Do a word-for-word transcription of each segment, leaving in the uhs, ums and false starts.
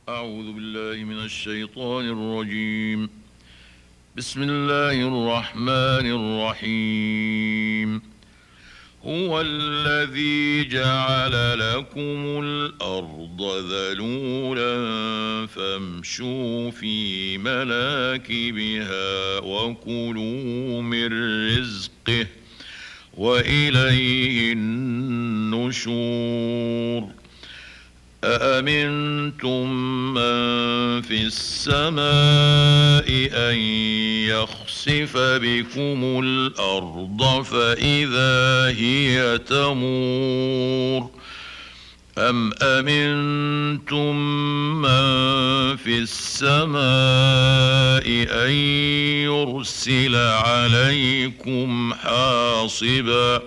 أعوذ بالله من الشيطان الرجيم. بسم الله الرحمن الرحيم. هو الذي جعل لكم الأرض ذلولا فامشوا في مناكبها وكلوا من رزقه وإليه النشور. أأمنتم من في السماء أن يخسف بكم الأرض فإذا هي تمور أم أمنتم من في السماء أن يرسل عليكم حاصبا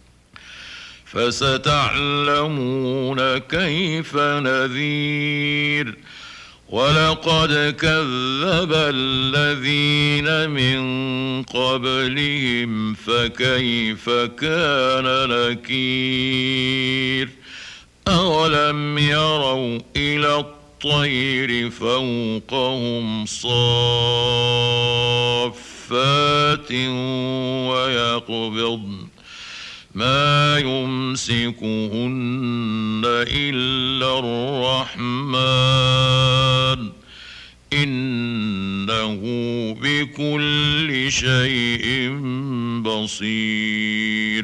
فستعلمون كيف نذير. ولقد كذب الذين من قبلهم فكيف كان نكير. أولم يروا إلى الطير فوقهم صافات ويقبضن ما يمسكهن إلا الرحمن إنه بكل شيء بصير.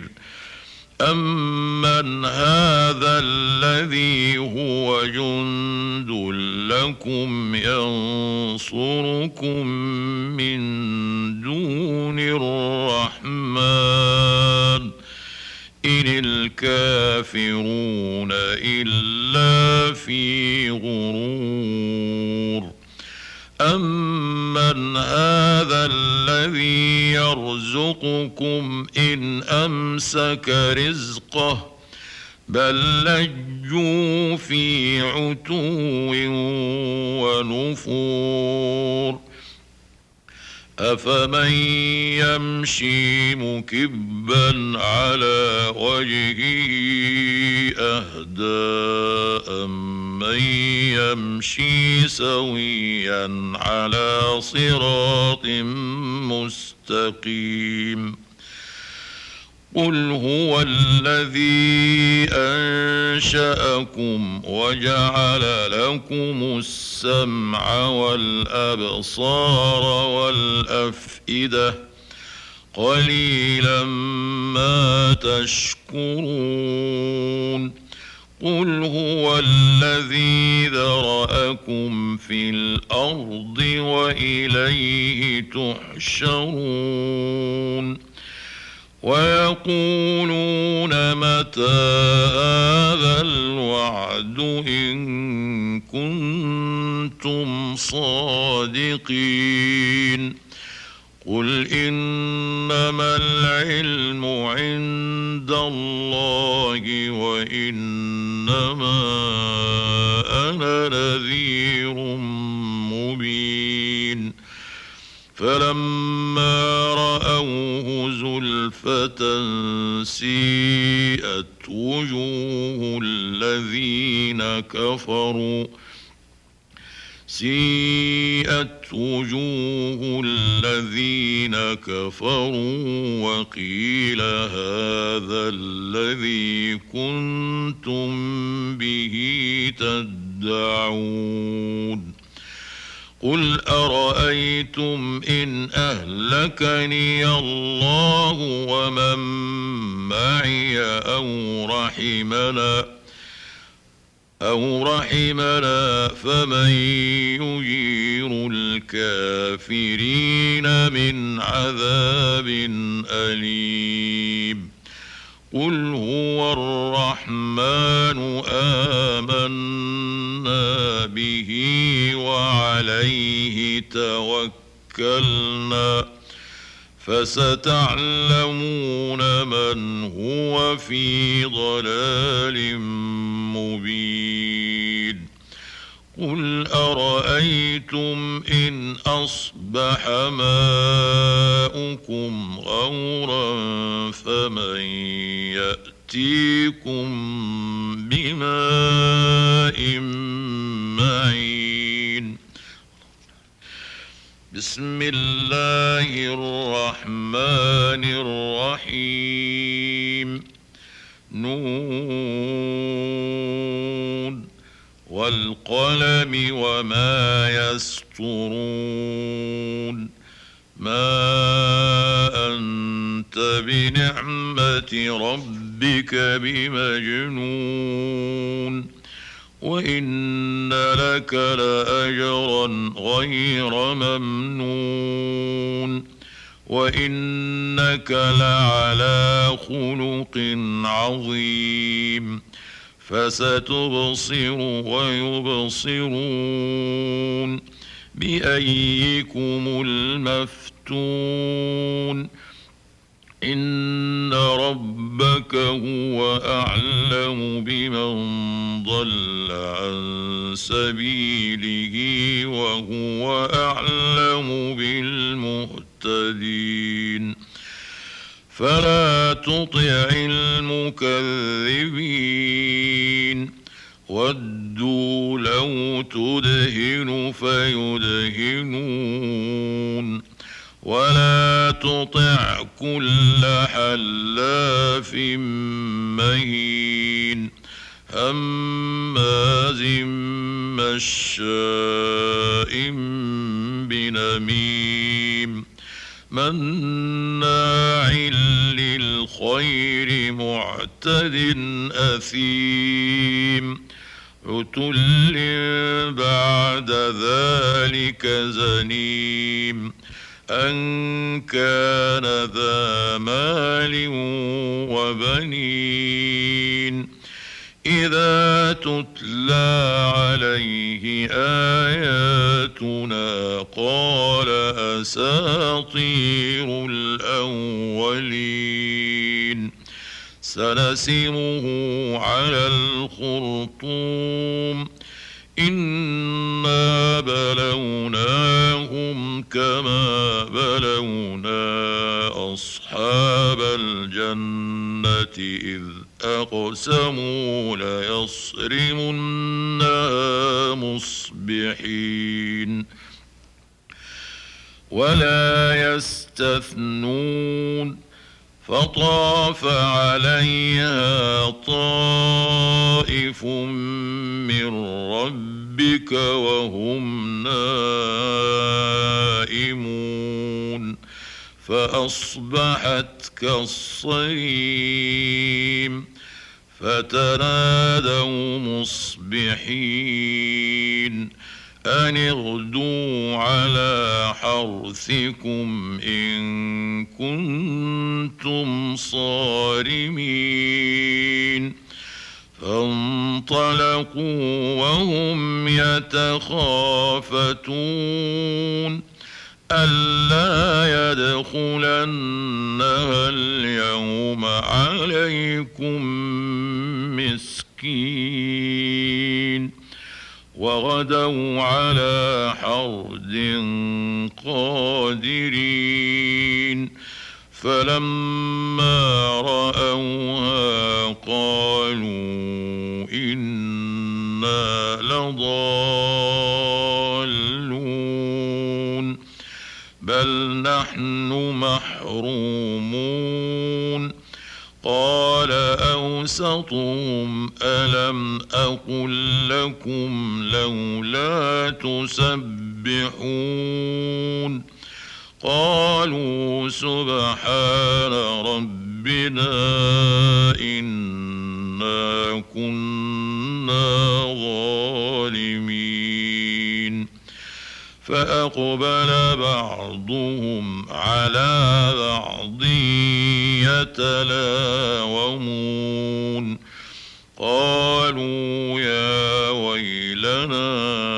أمن هذا الذي هو جند لكم ينصركم من دون الرحمن إن الكافرون إلا في غرور. أمن هذا الذي يرزقكم إن أمسك رزقه بل لجوا في عتو ونفور. أفمن يمشي مكبا على وجهه أهدى أمن يمشي سويا على صراط مستقيم. قل هو الذي أنشأكم وجعل لكم السمع والأبصار والأفئدة قليلا ما تشكرون. قل هو الذي ذرأكم في الأرض وإليه تحشرون. ويقولون متى هذا الوعد إن كنتم صادقين. قل إنما العلم عند الله وإنما أنا نذير مبين. فلما رأوه زلفة سيئت وجوه الذين كفروا سيئت وجوه الذين كفروا وقيل هذا الذي كنتم به تدعون. قل أرأيتم إن أهلكني الله ومن معي أو رحمنا أو رحمنا فمن يجير الكافرين من عذاب أليم. قل هو الرحمن آمنا به وعليه توكلنا فستعلمون من هو في ضلال مبين. قل أرأيتم إن أصبح ماؤكم غورا فمن يأتيكم بماء معين. بسم الله الرحمن الرحيم نون والقلم وما يسطرون ما أنت بنعمة ربك بمجنون وإن لك لأجرا غير ممنون وإنك لعلى خلق عظيم فستبصر ويبصرون بأيكم المفتون إن ربك هو أعلم بمن ضل عن سبيله وهو أعلم بالمهتدين فلا تطع المكذبين ودوا لو تدهن فيدهنون ولا تطع كل حلاف مهين هماز مشاء بنميم مناع للخير معتد أثيم عتل بعد ذلك زنيم أن كان ذا مال وبنين إذا تتلى عليه آياتنا قال أساطير الأولين سنسمه على الخرطوم إنا بلوناهم كما بلونا أصحاب الجنة إذ أقسموا ليصرمنها مصبحين ولا يستثنون فطاف عليها طائف من ربك وهم نائمون فأصبحت كالصريم فتنادوا مصبحين أن اغدوا على حرثكم إن كنتم صارمين فانطلقوا وهم يتخافتون ألا يدخلنها اليوم عليكم مسكين وغدوا على حرد قادرين فلما رأوها قالوا إنا لضالون بل نحن محرومون قال أوسطهم ألم أقل لكم لولا تسبحون قالوا سبحان ربنا إنا كنا ظالمين فأقبل بعضهم على بعض يتلاومون قالوا يا ويلنا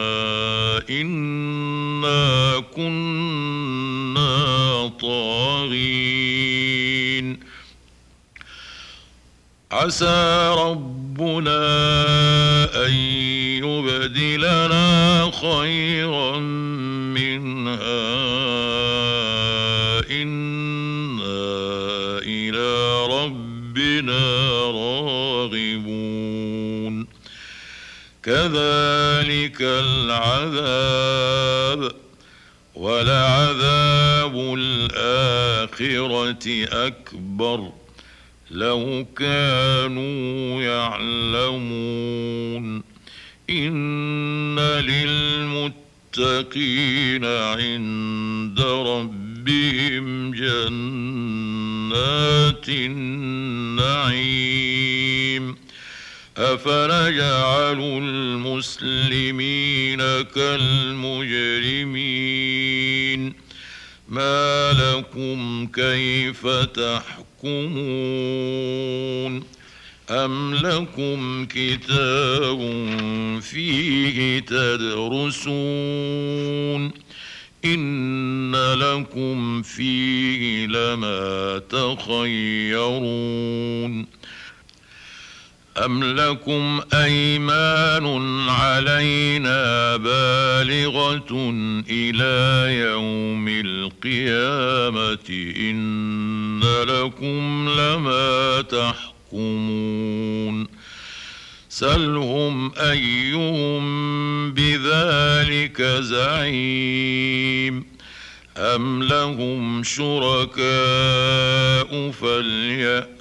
إنا كنا طاغين عسى ربنا أن يبدلنا خيرا منها إنا إلى ربنا راغبون كذلك العذاب ولعذاب الآخرة أكبر لو كانوا يعلمون إن للمتقين عند ربهم جنات النعيم أفنجعل المسلمين كالمجرمين ما لكم كيف تحكمون أم لكم كتاب فيه تدرسون إن لكم فيه لما تخيرون أم لكم أيمان علينا بالغة إلى يوم القيامة إن لكم لما تحكمون سلهم أيهم بذلك زعيم أم لهم شركاء فليأتوا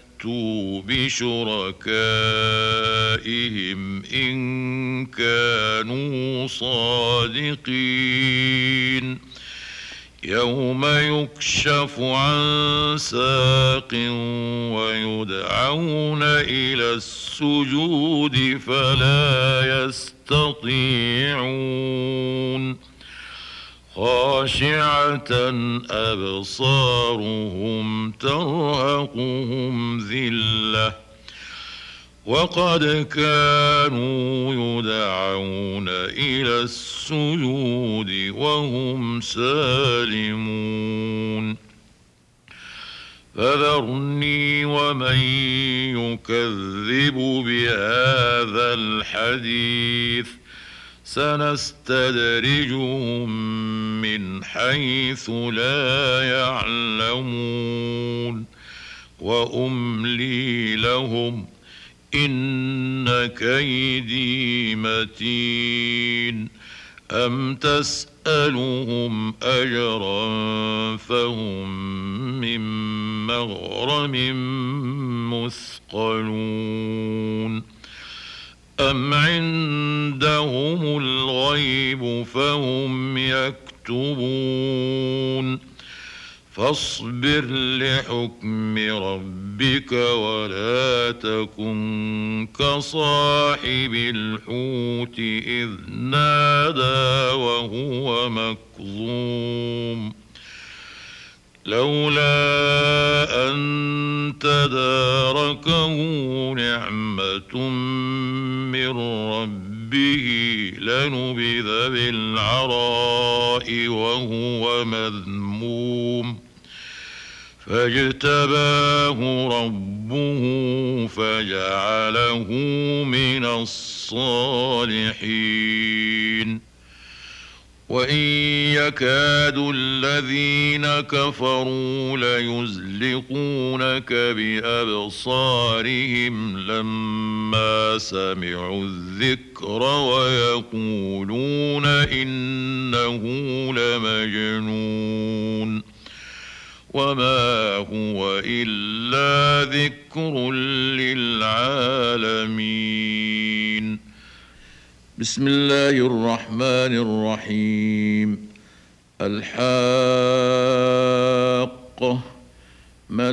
بشركائهم إن كانوا صادقين يوم يكشف عن ساق ويدعون إلى السجود فلا يستطيعون خاشعة أبصارهم ترهقهم ذلة وقد كانوا يدعون إلى السجود وهم سالمون فذرني ومن يكذب بهذا الحديث سنستدرجهم من حيث لا يعلمون وأملي لهم إن كيدي متين أم تسألهم أجرا فهم من مغرم مثقلون أم عندهم الغيب فهم يكتبون فاصبر لحكم ربك ولا تكن كصاحب الحوت إذ نادى وهو مكظوم لولا أن تداركه نعمة من ربه لنبذ بالعراء وهو مذموم فاجتباه ربه فجعله من الصالحين وإن يكاد الذين كفروا ليزلقونك بأبصارهم لما سمعوا الذكر ويقولون إنه لمجنون وما هو إلا ذكر للعالمين بسم الله الرحمن الرحيم الحاقة ما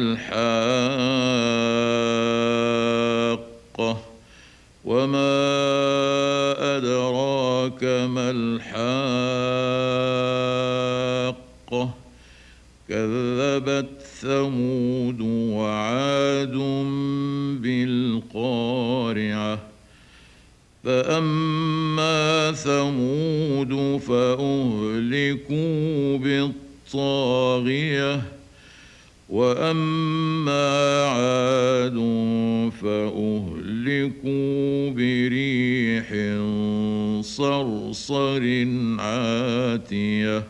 الحاقة وما أدراك ما الحاقة كذبت ثمود وعاد بالقارعة فأما ثمود فأهلكوا بالطاغية وأما عاد فأهلكوا بريح صرصر عاتية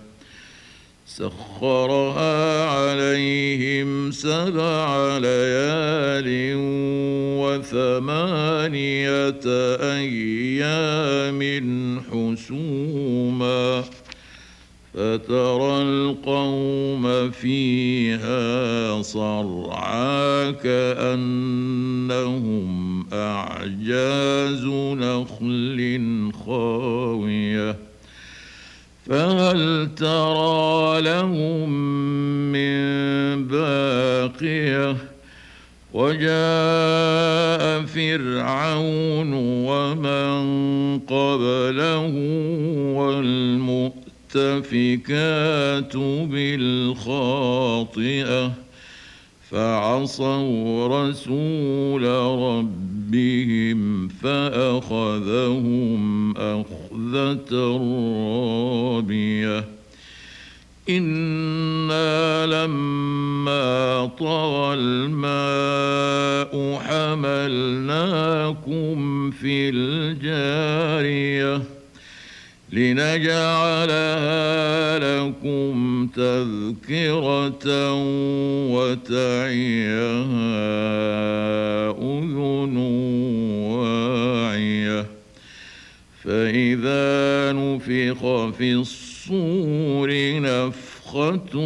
سخرها عليهم سبع ليال وثمانية أيام حسوما فترى القوم فيها صرعى كأنهم أعجاز نخل خاوية فهل ترى لهم من باقية وجاء فرعون ومن قبله والمؤتفكات بالخاطئة فعصوا رسول ربهم فأخذهم أخذة رابية إنا لما طغى الماء حملناكم في الجارية لنجعلها لكم تذكرة وتعيها أذن واعية فإذا نفخ في الصور نفخة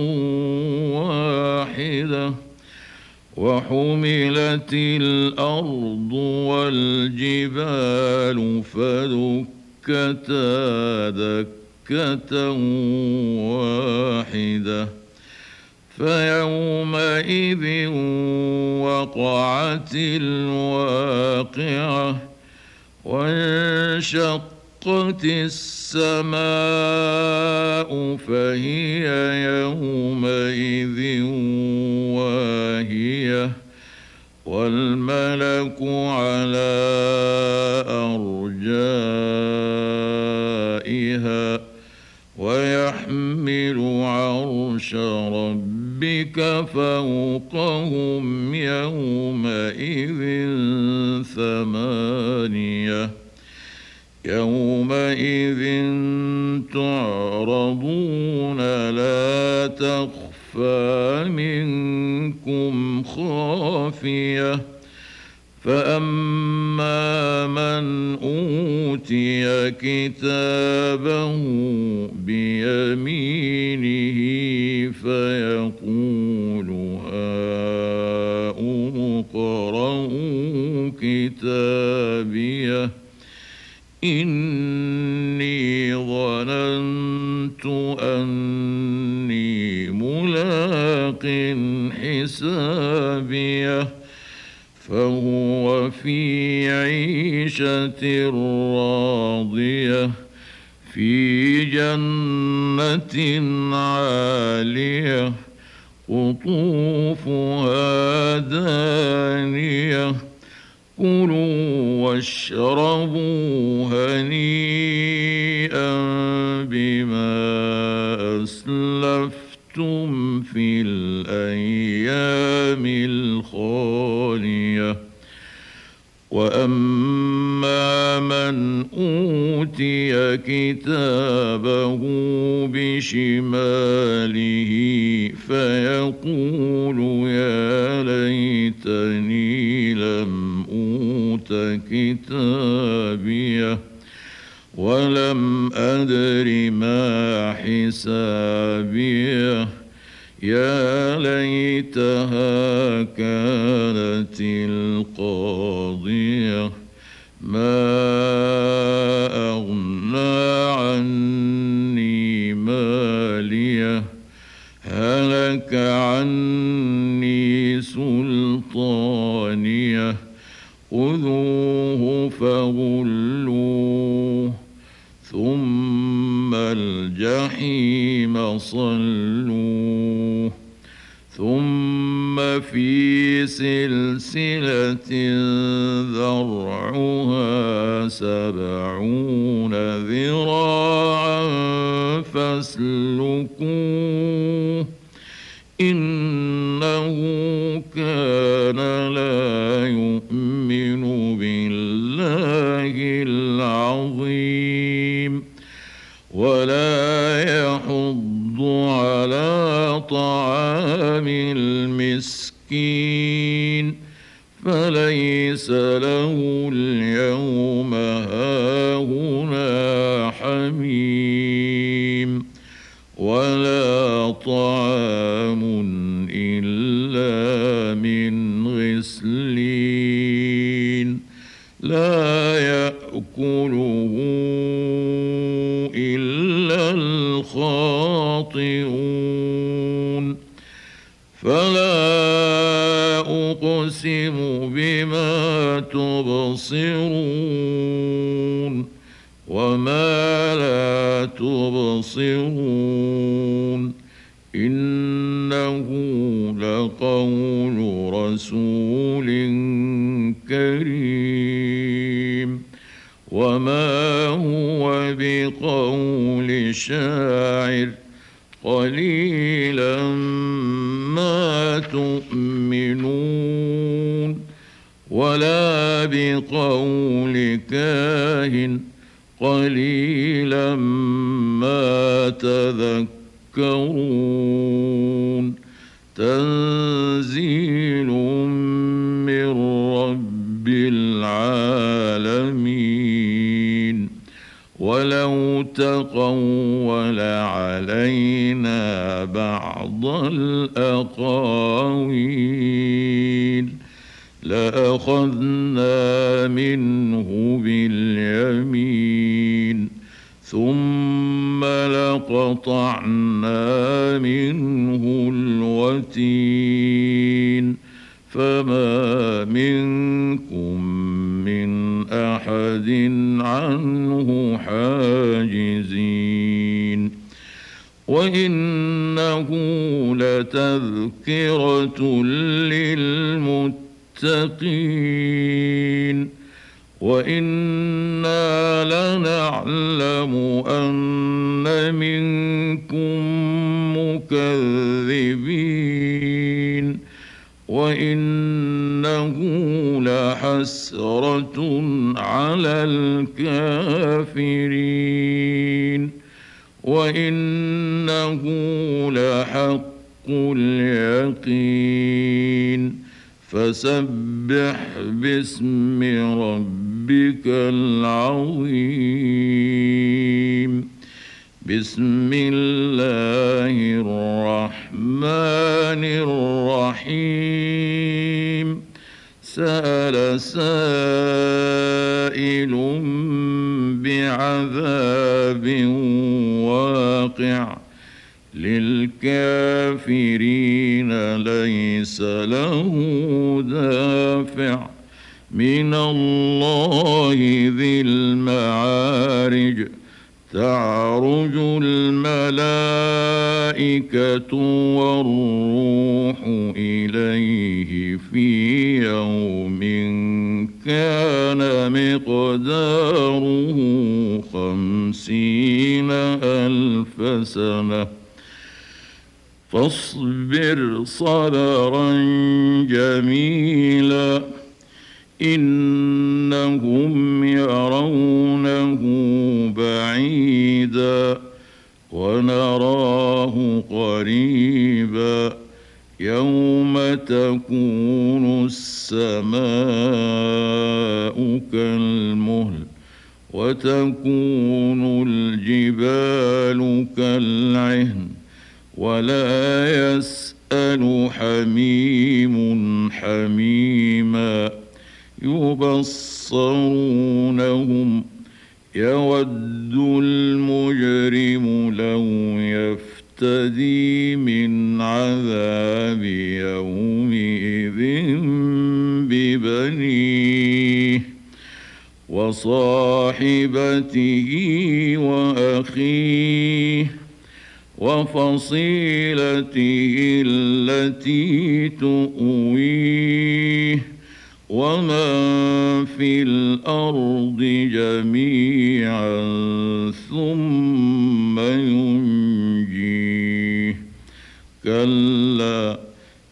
واحدة وحملت الأرض والجبال فدكتا دكة واحدة فيومئذ وقعت الواقعة وانشقت السماء فهي يومئذ واهية والملك على أرجائها ويحمل عرش ربك فوقهم يومئذ ثمانية يومئذ تعرضون لا تخفى منكم خافية فأما من أوتي كتابه بيمينه فيقول هاؤم اقرءوا كتابيه إني ظننت أني ملاق حسابيه فهو في عيشة راضية في جنة عالية قطوفها دانية كلوا واشربوا هنيئا بما أسلفتم في الأيام الخالية وأما من أوتي كتابه بشماله فيقول يا ليتني لم أوت كتابيه ولم أدر ما حسابيه يا ليتها كانت القاضية ما أغنى عني ماليه هلك عني سلطانيه خذوه فغلوه ثم الجحيم صلوه ثم في سلسلة ذرعها سبعون ذراعا فاسلكوه إنه كان لا يؤمن بالله العظيم ولا يحض على طعام المسكين فليس له اليوم هاهنا حميم خاطئون فلا أقسم بما تبصرون وما لا تبصرون إنه لقول رسول كريم وما هو بقول شاعر قليلا ما تؤمنون ولا بقول كاهن قليلا ما تذكرون تنزيل من رب العالمين ولو تقول علينا بعض الأقاويل لأخذنا منه باليمين ثم لقطعنا منه الوتين فما منكم من أحد عنه حاجزين وإنه لتذكرة للمتقين وإنا لنعلم أن منكم مكذبين وإنه لحسرة على الكافرين وإنه لحق اليقين فسبح باسم ربك العظيم بسم الله الرحمن الرحيم سأل سائل بعذاب واقع للكافرين ليس له دافع من الله ذي المعارج تعرج الملائكة والروح إليه في يوم كان مقداره خمسين ألف سنة فاصبر صبرا جميلا إنهم يرونه بعيدا ونراه قريبا يوم تكون السماء كالمهل وتكون الجبال كالعهن ولا يسأل حميم حميما يبصرونهم يود المجرم لو يفتدي من عذاب يومئذ ببنيه وصاحبته وأخيه وفصيلته التي تؤويه ومن في الأرض جميعا ثم ينجيه كلا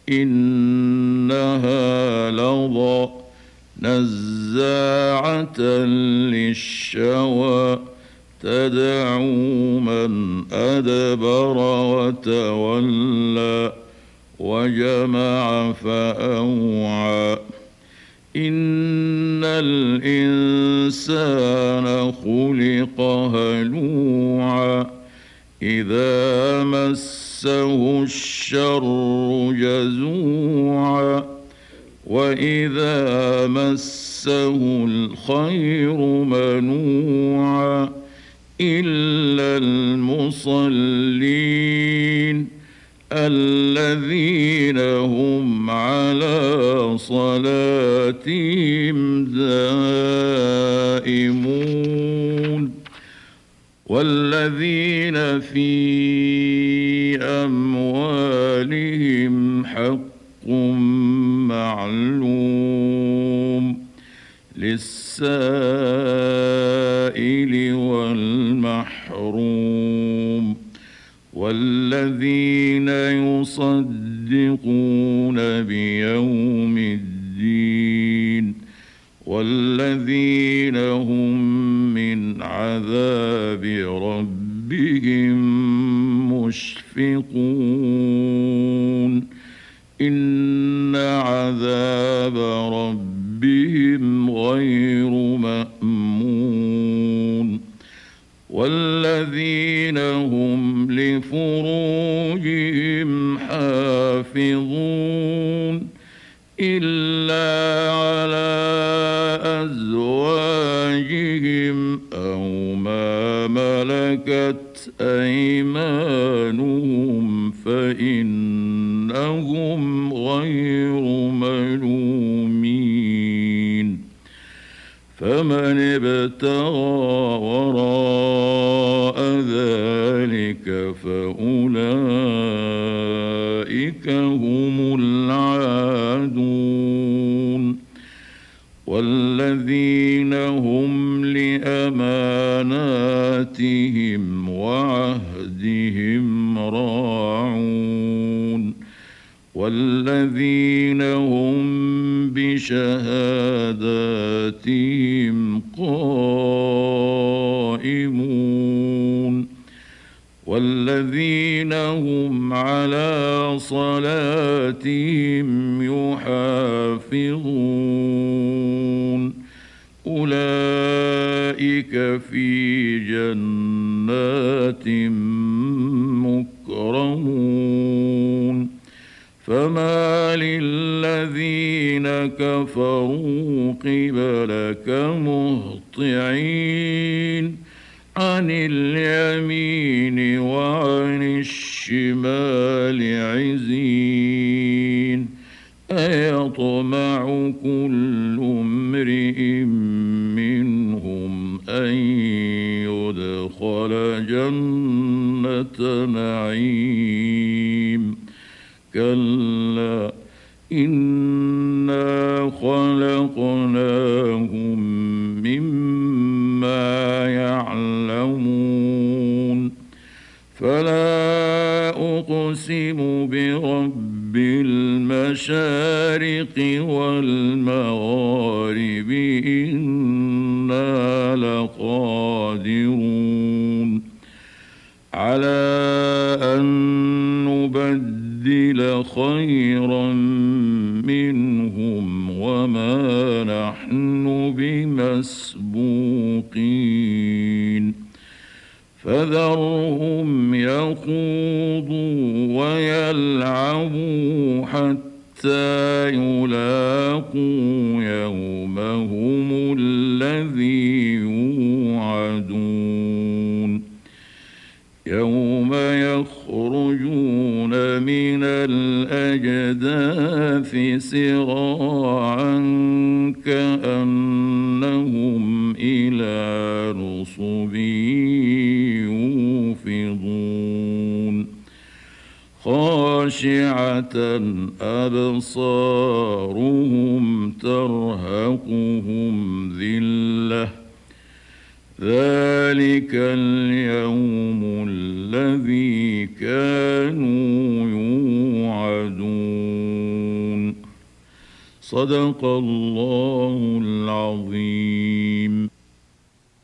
إنها لظى نزاعة للشوى تدعو من أدبر وتولى وجمع فأوعى إن الإنسان خلق هلوعا إذا مسه الشر جزوعا وإذا مسه الخير منوعا إلا المصلين والذين في أموالهم حق معلوم للسائل والمحروم والذين يصدقون بيوم الدين والذين هم من عذاب ربهم مشفقون إن عذاب ربهم غير مأمون والذين هم لفروجهم حافظون إلا على أزواجهم أو ما ملكت أيمانهم فإنهم غير ملومين فمن ابتغى وراء ذلك فأولئك هم العادون والذين هم لأماناتهم وعهدهم راعون والذين هم بشهاداتهم قائمون والذين هم على صلاتهم يحافظون أولئك في جنات مكرمون فما للذين كفروا قبلك مهطعين عن اليمين وعن الشمال عزين أيطمع كل امرئ منهم أن يدخل جنة نعيم كلا إنا خلقناهم مما يعلمون فلا أقسم برب المشارق والمغارب إنا لقادرون على أن نبدل خيرا منهم وما نحن بمسبوقين فذرهم يخوضوا ويلعبوا حتى يلاقوا يومهم الذي يوعدون يوم يخرجون من الأجداث سراعا كأنهم إلى نصب يوفضون خاشعة أبصارهم ترهقهم ذلة ذلك اليوم الذي كانوا يوعدون صدق الله العظيم.